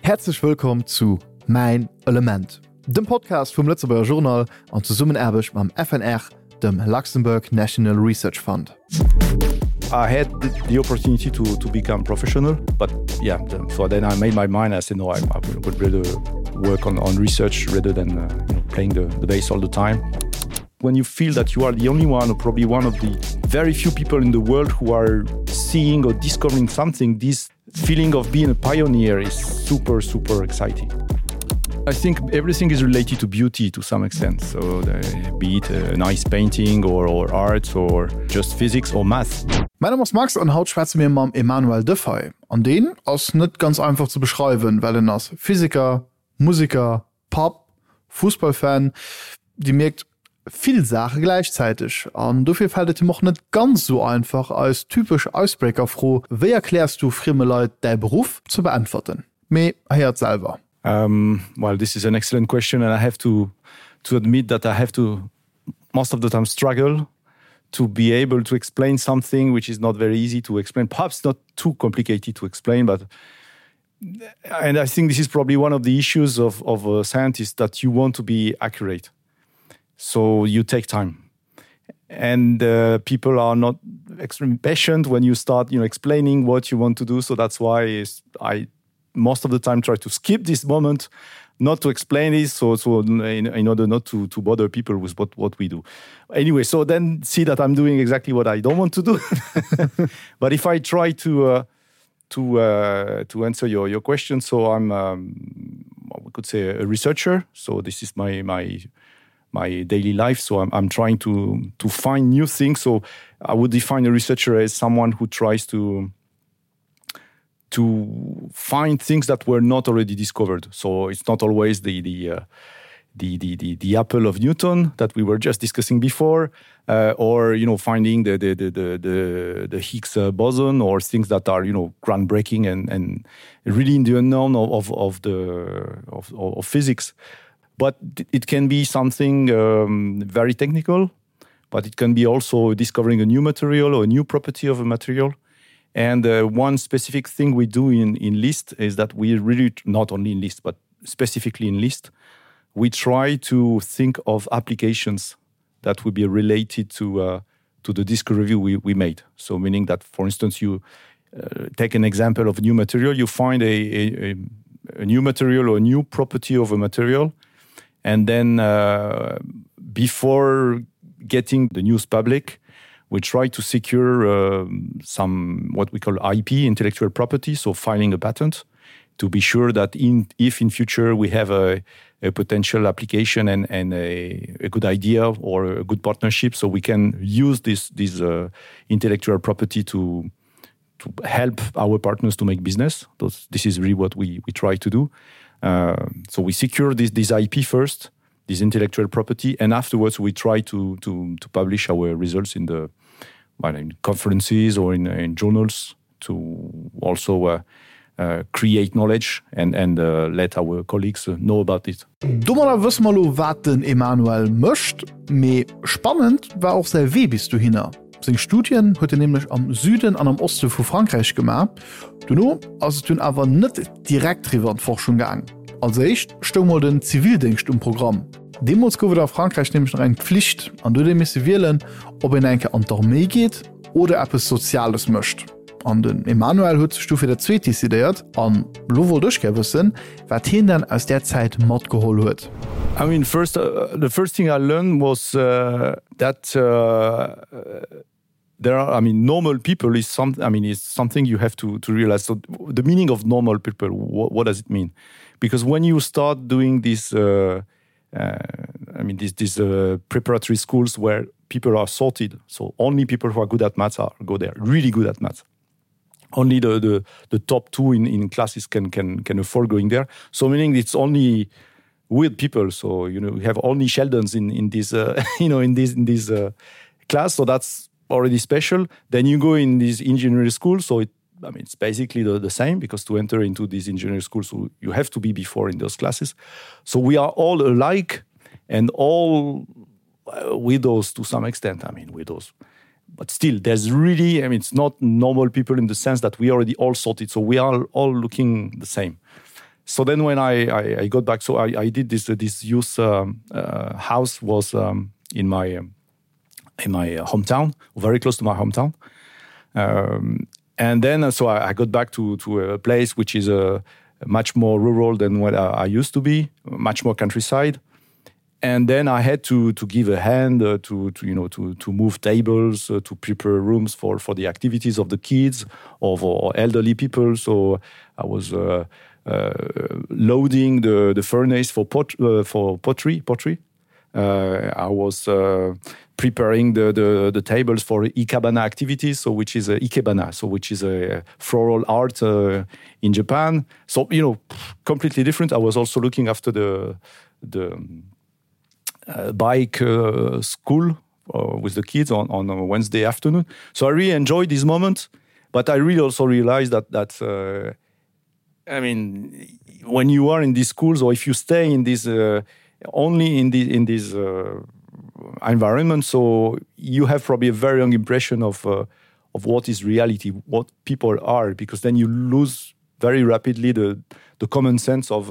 Herzlich willkommen zu Mein Element, dem Podcast vom Lützeburger Journal und zusammen erbig beim FNR, dem Luxembourg National Research Fund. I had the opportunity to become professional, but so then I made my mind. I said, no, I would rather work on research rather than playing the bass all the time. When you feel that you are the only one, or probably one of the very few people in the world who are seeing or discovering something, this feeling of being a pioneer is super, super exciting. I think everything is related to beauty to some extent. So be it a nice painting or art or just physics or math. Mein Name ist Max und heute schwätze mir mit Emmanuel Defay. An den ist nicht ganz einfach zu beschreiben, weil er als Physiker, Musiker, Pop, Fußballfan, die merkt viel Sachen gleichzeitig. Und dafür fällt es ihm auch nicht ganz so einfach als typisch Icebreaker-froh. Wie erklärst du fremden Leuten deinen Beruf zu beantworten? Mir hört selber. Well, this is an excellent question, and I have to admit that I have to most of the time struggle to be able to explain something which is not very easy to explain, perhaps not too complicated to explain, and I think this is probably one of the issues of a scientist, that you want to be accurate. So you take time. And people are not extremely patient when you start explaining what you want to do. So that's why I most of the time try to skip this moment, not to explain this, so in order not to bother people with what we do. Anyway, so then see that I'm doing exactly what I don't want to do. But if I try to answer your question, so I'm we could say a researcher. So this is my daily life. So I'm trying to find new things. So I would define a researcher as someone who tries to find things that were not already discovered. So it's not always the apple of Newton that we were just discussing before, or finding the Higgs boson, or things that are groundbreaking and really in the unknown of physics. But it can be something very technical, but it can be also discovering a new material or a new property of a material. And one specific thing we do in LIST is that we really, not only in LIST, but specifically in LIST, we try to think of applications that would be related to the discovery we made. So meaning that, for instance, you take an example of a new material, you find a new material or a new property of a material, and then before getting the news public, we try to secure some what we call IP, intellectual property, so filing a patent, to be sure that if in future we have a potential application and a good idea or a good partnership, so we can use this intellectual property to help our partners to make business. This is really what we try to do. So we secure this IP first, this intellectual property, and afterwards we try to publish our results in conferences or in journals, to also create knowledge and let our colleagues know about it. Dummer wissen wir, was den Emmanuel möchte. Me spannend war auch sein Weg bis du hin. Seine Studien hat er nämlich am Süden und am Osten von Frankreich gemacht. Du hast du aber nicht direkt drüber in Forschung gegangen. Als echt stehen wir den Zivildienst im Programm. Demos gouf der Frankreich nämlich noch eine Pflicht, an du dem müsse wählen, ob er enke an d'Armee geht oder etwas Soziales möchte. An den Emmanuel hat sich für der zweite dezidiert, an Lovo durchgewissen, was ihn dann aus der Zeit Mod geholt hat. I mean, the first thing I learned was that there are, normal people is something you have to realize. So the meaning of normal people, what does it mean? Because when you start doing this, these preparatory schools where people are sorted, so only people who are good at maths go there, really good at maths. Only the top two in classes can afford going there. So meaning it's only weird people. So we have only Sheldons in this in this class. So that's already special. Then you go in this engineering school. So it's basically the same, because to enter into these engineering schools, so you have to be before in those classes. So we are all alike and all widows to some extent. Widows. But still, there's really, it's not normal people in the sense that we already all sorted. So we are all looking the same. So then when I got back, so I did this youth house was in my hometown, very close to my hometown. And then so I got back to a place which is much more rural than what I used to be, much more countryside. And then I had to give a hand to move tables, to prepare rooms for the activities of the kids or elderly people. So I was loading the furnace for pottery. I was preparing the tables for ikebana activities, so which is ikebana, so which is a floral art in Japan. So completely different. I was also looking after the bike school with the kids on a Wednesday afternoon. So I really enjoyed this moment, but I really also realized that I mean, when you are in these schools, or if you stay in this only in this environment, so you have probably a very young impression of what is reality, what people are, because then you lose very rapidly the common sense of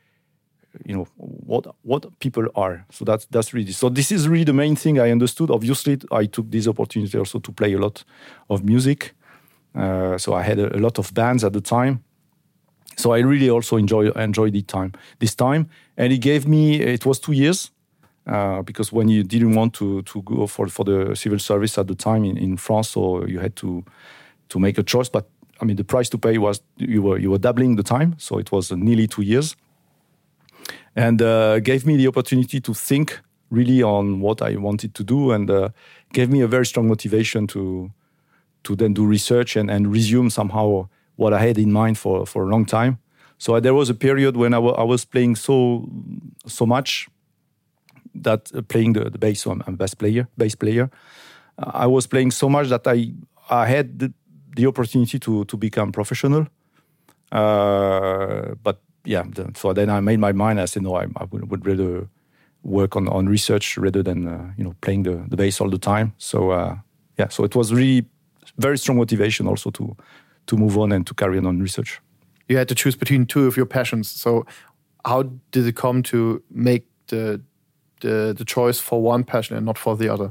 what people are. So that's really, so this is really the main thing I understood. Obviously, I took this opportunity also to play a lot of music. So I had a lot of bands at the time. So I really also enjoyed this time. And it gave me, it was 2 years, because when you didn't want to go for the civil service at the time in France, so you had to make a choice. But I mean, the price to pay was you were doubling the time. So it was nearly 2 years. And gave me the opportunity to think really on what I wanted to do, and gave me a very strong motivation to then do research and resume somehow what I had in mind for a long time. So there was a period when I was playing so much that playing the bass, so I'm a bass player. I was playing so much that I had the opportunity to become professional. But yeah, so then I made my mind. I said, no, I would rather work on research rather than playing the bass all the time. So so it was really very strong motivation also to move on and to carry on research. You had to choose between two of your passions. So how did it come to make the choice for one passion and not for the other?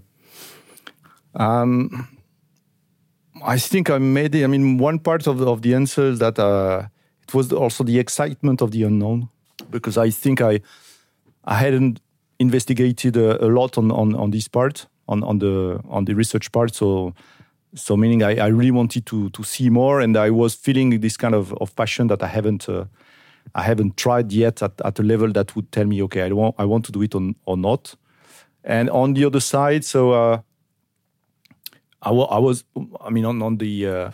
I think I made it. I mean, one part of the answer is that it was also the excitement of the unknown, because I think I hadn't investigated a lot on this part, on the research part. So meaning I really wanted to see more, and I was feeling this kind of passion that I haven't tried yet at a level that would tell me, okay, I want to do it or not. And on the other side, so I was, I mean, on the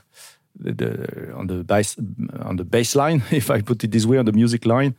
bass line, if I put it this way, on the music line,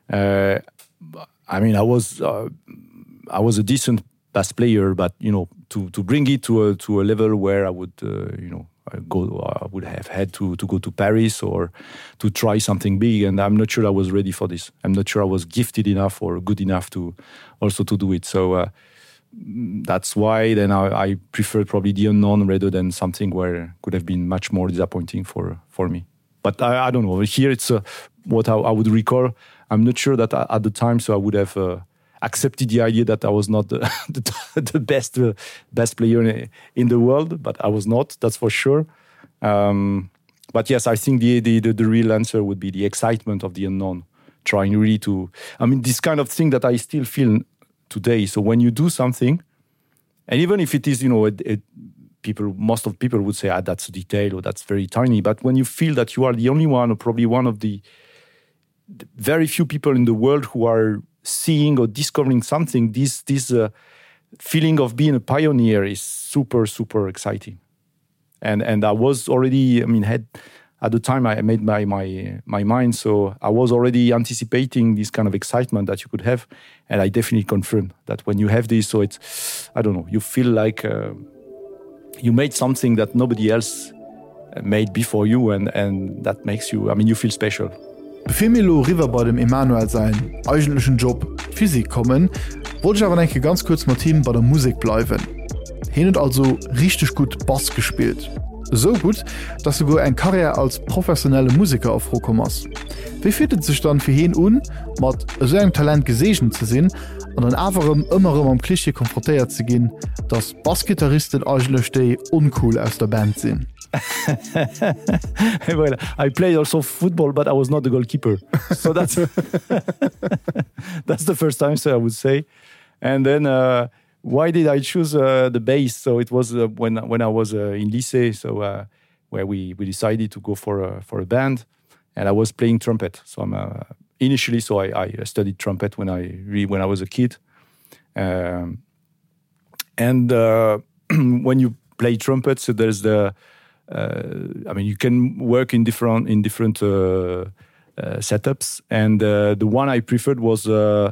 I mean, I was a decent bass player, but to bring it to a level where I would I would have had to go to Paris or to try something big, and I'm not sure I was ready for this. I'm not sure I was gifted enough or good enough to also to do it. So that's why then I prefer probably the unknown rather than something where it could have been much more disappointing for me. But I don't know. Here it's what I would recall. I'm not sure that at the time, so I would have accepted the idea that I was not the best player in the world, but I was not, that's for sure. But yes, I think the real answer would be the excitement of the unknown, trying really to, I mean, this kind of thing that I still feel today. So when you do something, and even if it is, most of people would say, that's a detail or that's very tiny, but when you feel that you are the only one or probably one of the very few people in the world who are seeing or discovering something, this feeling of being a pioneer is super, super exciting. And I was already, at the time I made my mind, so I was already anticipating this kind of excitement that you could have, and I definitely confirm that when you have this, so it's, I don't know, you feel like you made something that nobody else made before you, and that makes you, you feel special. Bevor wir River bei dem Emanuel sein eigentlichen Job Physik kommen, wollte ich aber denke ganz kurz mal Team bei der Musik bleiben. Hat also richtig gut Bass gespielt. So gut, dass du eine Karriere als professionelle Musiker aufgekommen hast. Wie fühlt sich dann für hin mat so ein Talent gesegnet zu sinn an dann awerem immer am Klischee konfrontiert zu gehen, dass Bassgitarristen eigentlich uncool aus der Band sind? Well, I played also football, but I was not the goalkeeper. So that's the first time, so I would say. And then why did I choose the bass? So it was when I was in lycée, so where we decided to go for a band, and I was playing trumpet. So I'm initially, so I studied trumpet when I was a kid, and when you play trumpet, so there's the I mean, you can work in different setups, and the one I preferred was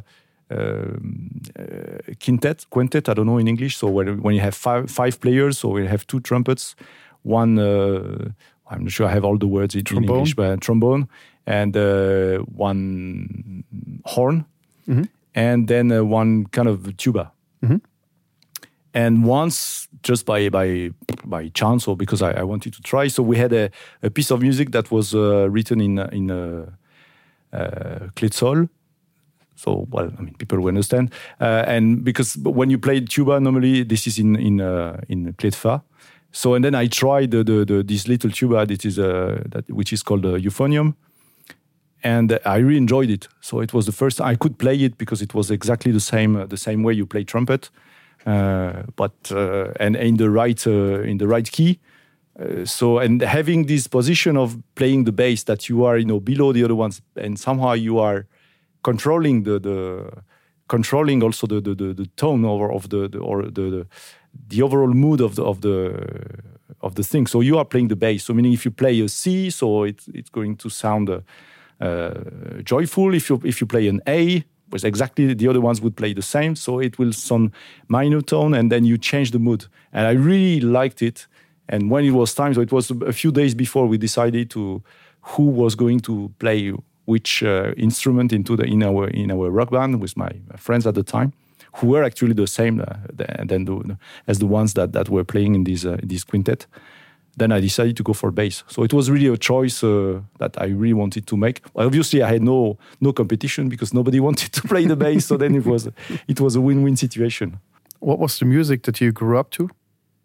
quintet. I don't know in English. So when you have five players, so we have 2 trumpets, one. I'm not sure I have all the words in English, but trombone, and one horn, and then one kind of tuba. And once, just by chance, or because I wanted to try, so we had a piece of music that was written in clé de sol. So, well, I mean, people will understand. And because when you play tuba, normally this is in clé de fa. So, and then I tried this little tuba which is called euphonium, and I really enjoyed it. So it was the first time I could play it because it was exactly the same way you play trumpet. But and in the right key. So, and having this position of playing the bass that you are, below the other ones, and somehow you are controlling controlling also the tone of the overall mood of the thing. So you are playing the bass. So meaning if you play a C, so it's going to sound joyful. If you play an A, was exactly the other ones would play the same, so it will sound minor tone, and then you change the mood. And I really liked it. And when it was time, so it was a few days before we decided who was going to play which instrument in our rock band with my friends at the time, who were actually the same as the ones that were playing in this quintet. Then I decided to go for bass. So it was really a choice that I really wanted to make. Obviously, I had no competition because nobody wanted to play the bass. So then it was a win-win situation. What was the music that you grew up to?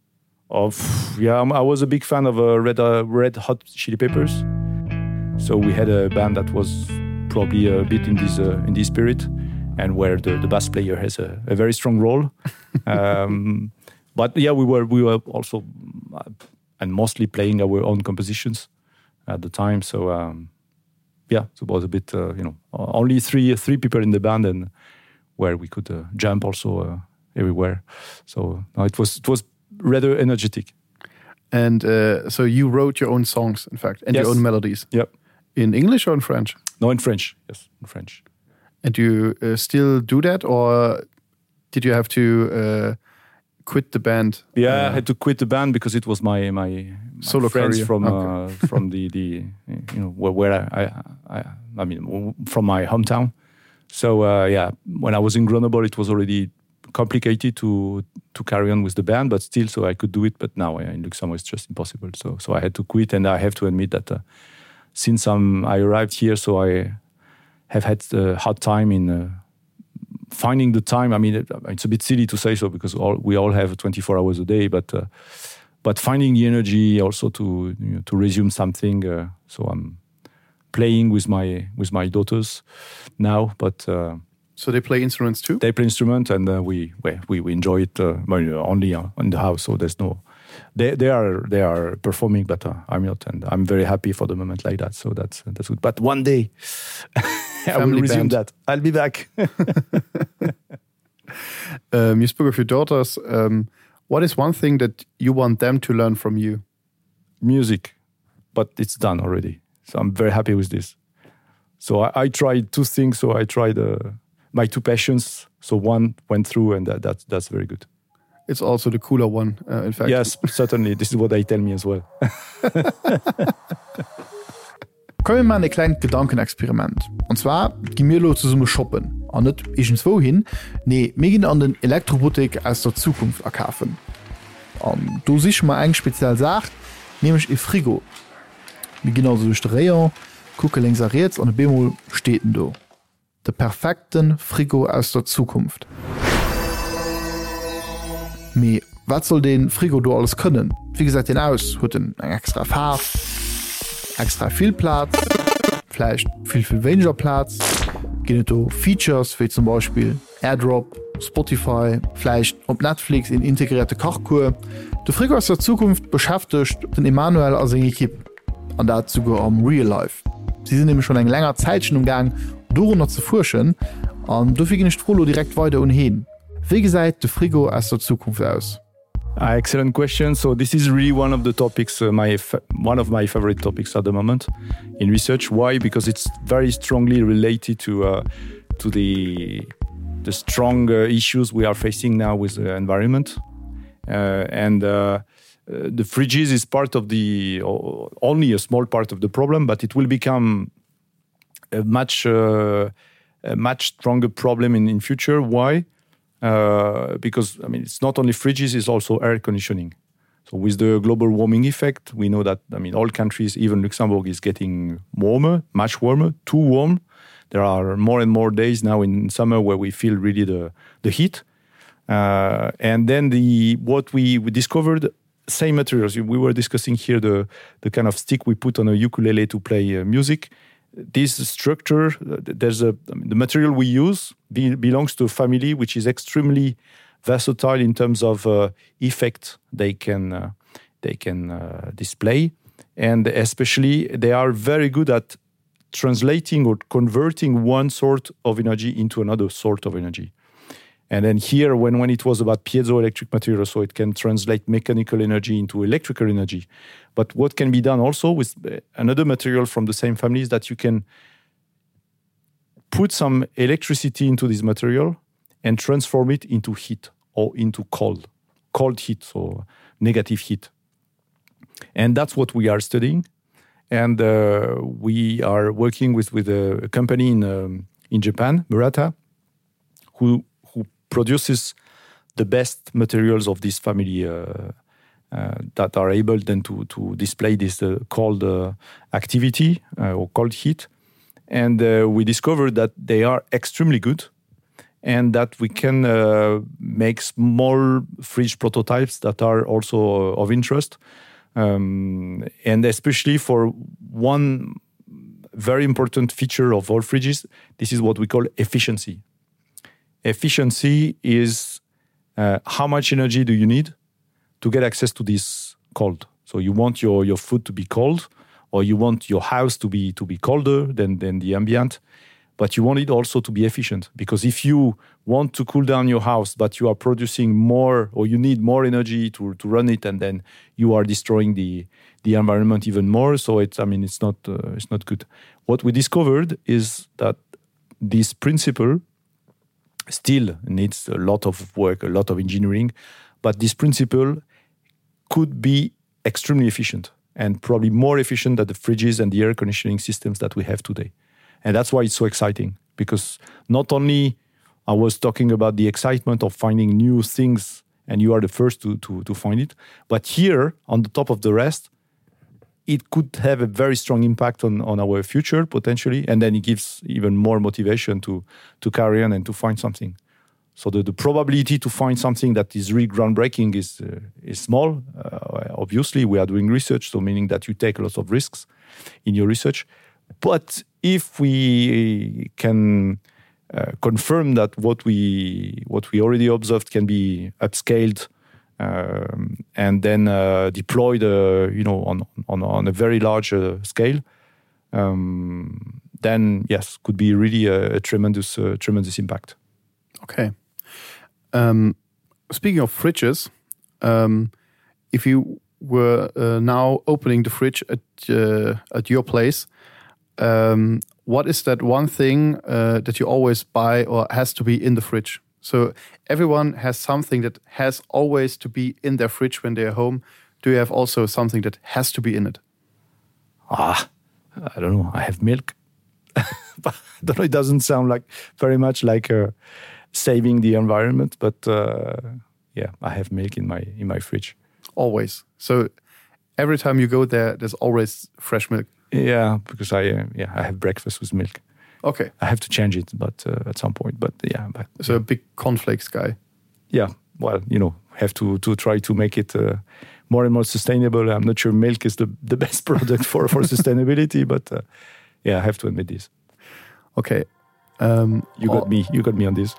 I was a big fan of Red Hot Chili Peppers. So we had a band that was probably a bit in this spirit, and where the bass player has a very strong role. But yeah, we were also. And mostly playing our own compositions at the time. So, so it was a bit, only three people in the band, and where we could jump also everywhere. So it was rather energetic. And so you wrote your own songs, in fact, and your own melodies. Yep. In English or in French? No, in French. Yes, in French. And you still do that, or did you have to quit the band? Yeah, I had to quit the band because it was my solo friends career. from the where I mean from my hometown. So when I was in Grenoble, it was already complicated to carry on with the band, but still, so I could do it. But now in Luxembourg, it's just impossible. So I had to quit, and I have to admit that since I arrived here, so I have had a hard time in. Finding the time. I mean, it's a bit silly to say so because we all have 24 hours a day, but finding the energy also to resume something. So I'm playing with my daughters now, but so they play instruments too. They play instruments, and we enjoy it only in the house. So there's no. They are performing, but I'm not, and I'm very happy for the moment like that. So that's good. But one day. I will resume that. I'll be back. You spoke of your daughters. What is one thing that you want them to learn from you? Music, but it's done already. So I'm very happy with this. So I tried 2 things. So I tried my 2 passions. So one went through, and that's very good. It's also the cooler one, in fact. Yes, certainly. This is what they tell me as well. Kommen wir mal ein kleines Gedankenexperiment. Und zwar gehen wir los zusammen shoppen. Und nicht irgendwo hin. Nee, wir gehen an den Elektrobutik aus der Zukunft erkaufen. Und du siehst mal eine spezielle Sache, nämlich ein Frigo. Wir gehen also durch den Rayon, gucke links a rechts an de Bemol steten do. De perfekten Frigo aus der Zukunft. Me, wat soll den Frigo do alles können? Wie gesagt, den aus huet den eng extra Farb, extra viel Platz, vielleicht viel weniger Platz, ginnet do Features wie zum Beispiel AirDrop, Spotify, vielleicht op Netflix in integrierte Kochkur. De Frigo aus der Zukunft beschäftigt den Emanuel als eng Equipe an dazu go am Real Life. Sie sind nämlich schon eng langer Zeitchen umgang, darunter zu forschen, an dufir gin Strolo direkt weiter unhin. Wie gesagt, de Frigo aus der Zukunft aus? Excellent question. So this is really one of the topics, one of my favorite topics at the moment in research. Why? Because it's very strongly related to the strong issues we are facing now with the environment. The fridges is part of only a small part of the problem, but it will become a much stronger problem in future. Why? Because I mean, it's not only fridges, it's also air conditioning. So with the global warming effect, we know that all countries, even Luxembourg, is getting warmer, much warmer, too warm. There are more and more days now in summer where we feel really the heat. And then what we discovered, same materials. We were discussing here the kind of stick we put on a ukulele to play music. This structure, the material we use belongs to a family which is extremely versatile in terms of effect they can display, and especially they are very good at translating or converting one sort of energy into another sort of energy. And then here, when it was about piezoelectric material, so it can translate mechanical energy into electrical energy. But what can be done also with another material from the same family is that you can put some electricity into this material and transform it into heat or into cold heat, so negative heat. And that's what we are studying. And we are working with a company in Japan, Murata, who produces the best materials of this family that are able then to display this cold activity or cold heat. And we discovered that they are extremely good and that we can make small fridge prototypes that are also of interest. And especially for one very important feature of all fridges, this is what we call efficiency. Efficiency is how much energy do you need to get access to this cold. So you want your food to be cold, or you want your house to be colder than the ambient, but you want it also to be efficient. Because if you want to cool down your house, but you are producing more, or you need more energy to run it, and then you are destroying the environment even more. So it's not good. What we discovered is that this principle still needs a lot of work, a lot of engineering, but this principle could be extremely efficient and probably more efficient than the fridges and the air conditioning systems that we have today. And that's why it's so exciting, because not only I was talking about the excitement of finding new things, and you are the first to find it, but here, on the top of the rest, it could have a very strong impact on our future, potentially, and then it gives even more motivation to carry on and to find something. So the probability to find something that is really groundbreaking is small. Obviously, we are doing research, so meaning that you take a lot of risks in your research. But if we can confirm that what we already observed can be upscaled and then deployed, on a very large scale, then yes, could be really a tremendous impact. Okay. Speaking of fridges, if you were now opening the fridge at your place, what is that one thing that you always buy or has to be in the fridge? So everyone has something that has always to be in their fridge when they're home. Do you have also something that has to be in it? I don't know. I have milk. But I don't know. It doesn't sound very much like saving the environment, but yeah, I have milk in my fridge. Always. So every time you go there, there's always fresh milk. Yeah, because I have breakfast with milk. Okay. I have to change it, but at some point. But yeah, so a big cornflakes guy. Yeah, well, have to try to make it more and more sustainable. I'm not sure milk is the best product for sustainability, but I have to admit this. Okay. You got me on this.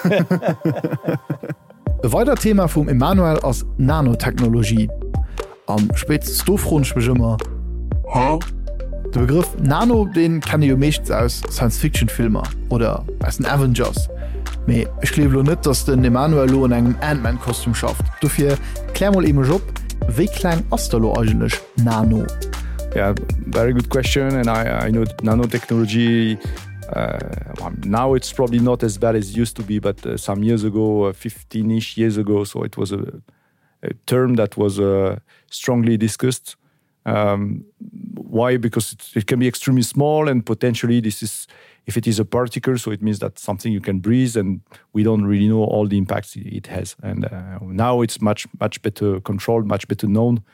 E weiter Thema vum Emanuel als Nanotechnologie. Am spätst dofrunschbemmer. Der Begriff Nano, den kann jo mechts aus Science-Fiction-Filmer oder als den Avengers. Me ich klebe net, dass den Emanuel Lo in engem Ant-Man-Kostüm schafft. Dufir klärmol im Job, wie klein ist lo eigentlich Nano? Yeah, very good question, and I know nanotechnology. Now it's probably not as bad as it used to be, but some years ago, 15-ish years ago, so it was a term that was strongly discussed. Why? Because it can be extremely small, and potentially if it is a particle, so it means that something you can breathe, and we don't really know all the impacts it has. And now it's much better controlled, much better known.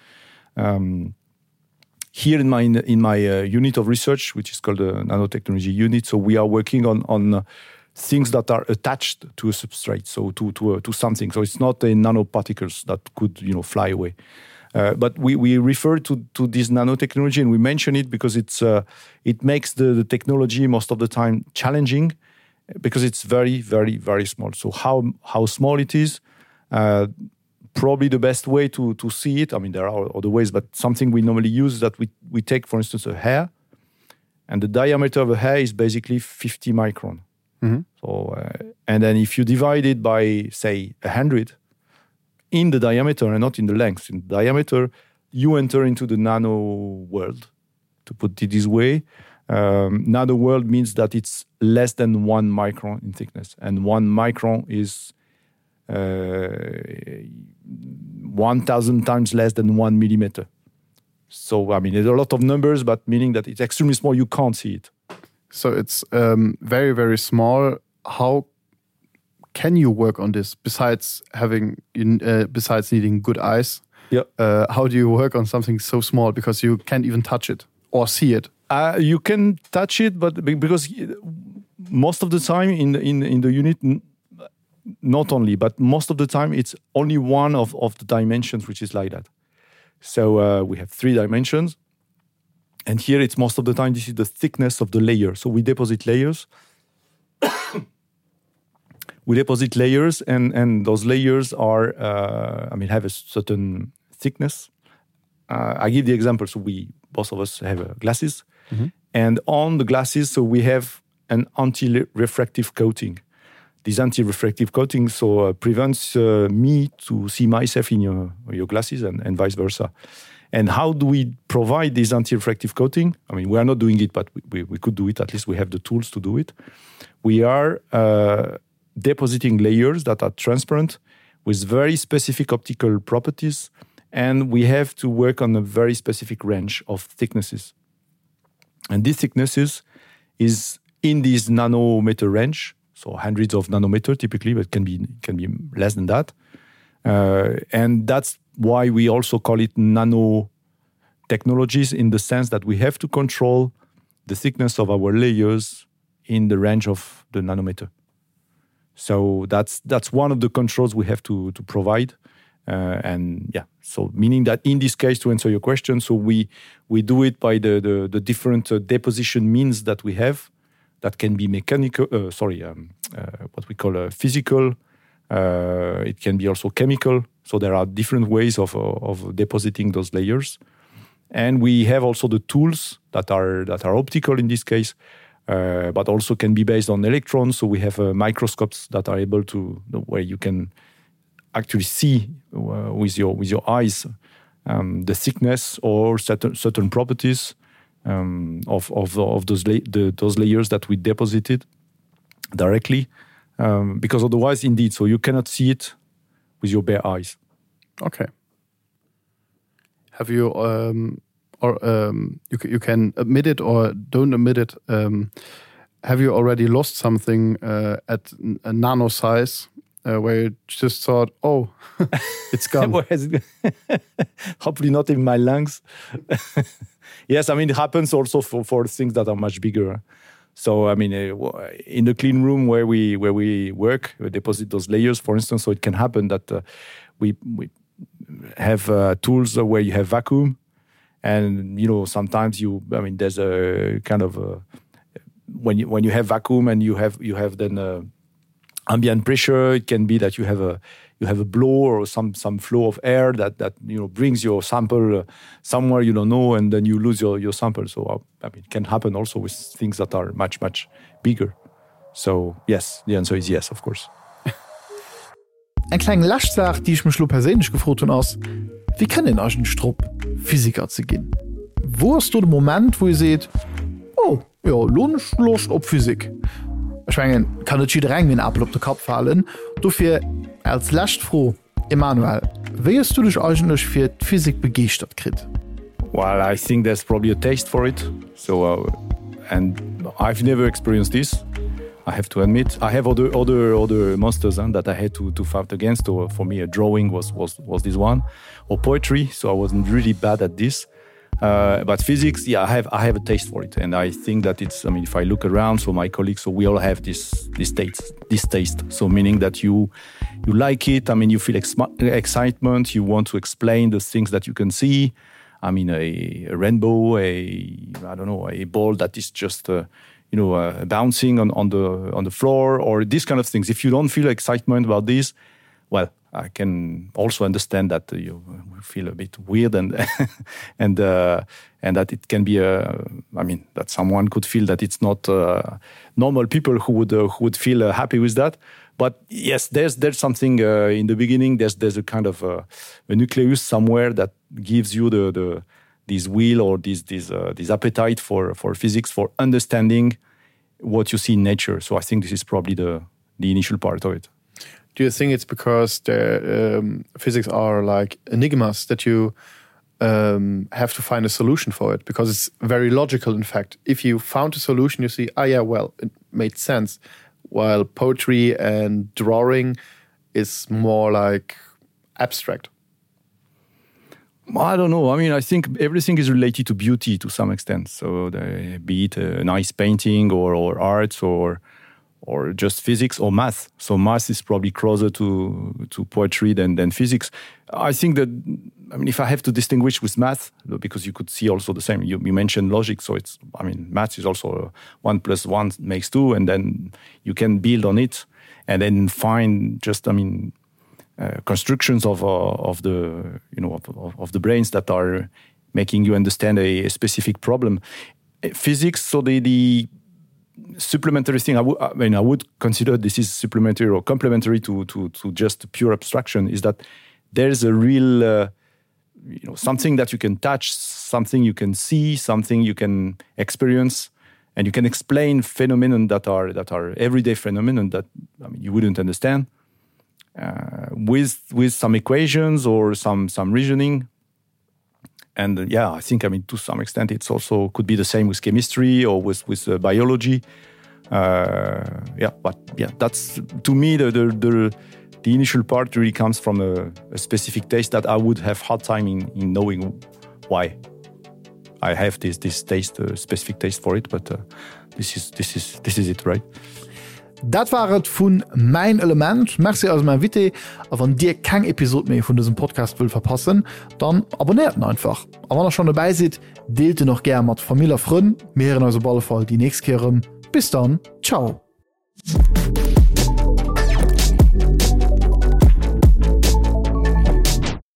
Here in my unit of research, which is called the nanotechnology unit, so we are working on things that are attached to a substrate, so to something. So it's not nanoparticles that could fly away. But we refer to this nanotechnology, and we mention it because it makes the technology most of the time challenging, because it's very, very, very small. So how small it is, probably the best way to see it. I mean, there are other ways, but something we normally use that we take, for instance, a hair, and the diameter of a hair is basically 50 micron. Mm-hmm. So, and then if you divide it by, say, 100 in the diameter and not in the length, in the diameter, you enter into the nano world, to put it this way. Nano world means that it's less than 1 micron in thickness, and 1 micron is 1,000 times less than 1 millimeter. So, I mean, there's a lot of numbers, but meaning that it's extremely small, you can't see it. So it's very, very small. How can you work on this besides needing good eyes? Yeah. How do you work on something so small, because you can't even touch it or see it? You can touch it, but because most of the time in the unit, not only, but most of the time it's only one of the dimensions which is like that. So we have 3 dimensions, and here it's most of the time this is the thickness of the layer. So we deposit layers. And those layers are have a certain thickness. I give the example. So both of us have glasses, mm-hmm. and on the glasses, so we have an anti-refractive coating. This anti-refractive coating prevents me to see myself in your glasses, and vice versa. And how do we provide this anti-refractive coating? I mean, we are not doing it, but we could do it. At least we have the tools to do it. We are depositing layers that are transparent with very specific optical properties, and we have to work on a very specific range of thicknesses. And these thicknesses is in this nanometer range, so hundreds of nanometer typically, but can be less than that. And that's why we also call it nano technologies, in the sense that we have to control the thickness of our layers in the range of the nanometer. So that's one of the controls we have to provide. So meaning that in this case, to answer your question, so we do it by the different deposition means that we have, that can be mechanical, what we call physical. It can be also chemical. So there are different ways of depositing those layers. And we have also the tools that are optical in this case, but also can be based on electrons. So we have microscopes that are able to, where you can actually see with your eyes the thickness or certain properties of those layers that we deposited directly, because otherwise, indeed, so you cannot see it with your bare eyes. Okay. Have you you can admit it or don't admit it? Have you already lost something at a nano size where you just thought, "Oh, it's gone"? Hopefully not in my lungs. Yes, I mean, it happens also for things that are much bigger. So, I mean, in the clean room where we work, we deposit those layers, for instance, so it can happen that we have tools where you have vacuum. And, sometimes there's a kind of, when you have vacuum and you have then ambient pressure, it can be that you have a blow or some flow of air that brings your sample somewhere you don't know, and then you lose your sample. So it can happen also with things that are much, much bigger. So yes, the answer is yes, of course. Ein kleine Lachsach, die ich mich persönlich gefragt habe, ist, wie kann denn euch ein Strupp Physiker zu gehen? Wo hast du den Moment, wo ihr seht, oh, ja, Lust auf Physik? Ich meine, kann nicht jeder einen Apfel auf den Kopf fallen. Dafür als Lastfroh, Emanuel, wie hast du dich eigentlich für die Physik begeistert gekriegt? Well, I think there's probably a taste for it. So, and I've never experienced this. I have to admit, I have other monsters that I had to fight against. Or for me, a drawing was this one, or poetry. So I wasn't really bad at this. But physics, yeah, I have a taste for it, and I think that it's. I mean, if I look around, so my colleagues, so we all have this taste. So meaning that you like it. I mean, you feel excitement. You want to explain the things that you can see. I mean, a rainbow, a ball that is just. Bouncing on the floor, or these kind of things. If you don't feel excitement about this, well, I can also understand that you feel a bit weird and and that it can be that someone could feel that it's not normal people who would feel happy with that. But yes, there's something in the beginning. There's a kind of a nucleus somewhere that gives you this will or this appetite for physics, for understanding what you see in nature. So I think this is probably the initial part of it. Do you think it's because the physics are like enigmas that you have to find a solution for it? Because it's very logical, in fact. If you found a solution, you see, it made sense. While poetry and drawing is more like abstract. I don't know. I mean, I think everything is related to beauty to some extent. So be it a nice painting or art or just physics or math. So math is probably closer to poetry than physics. I think that, if I have to distinguish with math, because you could see also the same, you mentioned logic. So math is also 1 + 1 makes 2, and then you can build on it and then find just, constructions of the brains that are making you understand a specific problem. Physics, so the supplementary thing, I would consider this is supplementary or complementary to just pure abstraction, is that there's a real something that you can touch, something you can see, something you can experience, and you can explain phenomena that are everyday phenomena that you wouldn't understand. With some equations or some reasoning. And I think, to some extent, it's also could be the same with chemistry or with biology. That's, to me, the initial part really comes from a specific taste that I would have hard time in knowing why I have this taste, specific taste for it. But this is it, right? Dat waret vun mein Element. Merci aus mein Witte, a wann Dir kein Episode mehr von diesem Podcast will verpassen, dann abonniert einfach. A wann schon dabei seid, deelte noch gern mat Familie Freunden. Wir hören also bald die nächste Kehr. Bis dann, ciao.